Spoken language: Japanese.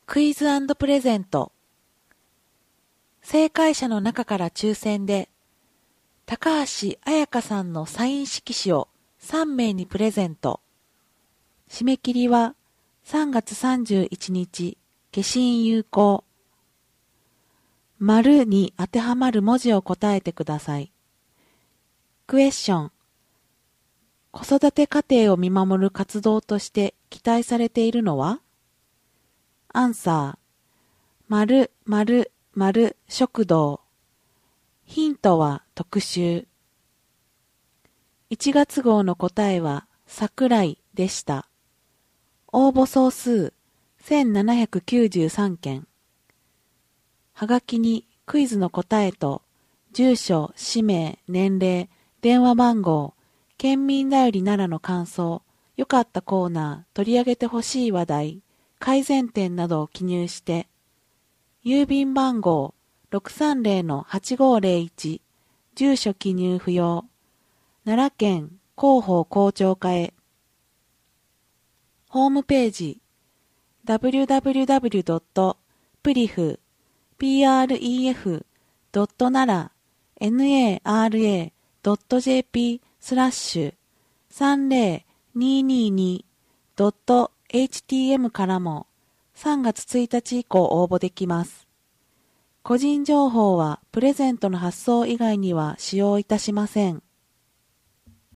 クイズ&プレゼント。正解者の中から抽選で、高橋彩香さんのサイン色紙を3名にプレゼント。締め切りは3月31日、消印有効。丸に当てはまる文字を答えてください。クエスチョン。子育て家庭を見守る活動として期待されているのは？アンサー。〇〇〇食堂。ヒントは特集。1月号の答えは桜井でした。応募総数1793件。はがきにクイズの答えと住所、氏名、年齢、電話番号、県民だより奈良の感想、良かったコーナー、取り上げてほしい話題、改善点などを記入して、郵便番号 630-8501 住所記入不要奈良県広報広聴課へ。ホームページ www.pref.nara.jp/30222.htm からも3月1日以降応募できます。個人情報はプレゼントの発送以外には使用いたしません。